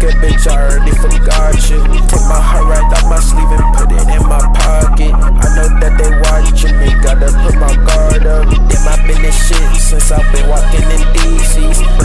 nigga, bitch, I already forgot you. Take my heart right off my sleeve and put it in my pocket. I know that they watching me, gotta put my guard up. Damn, I've been in shit since I've been walking in DC's.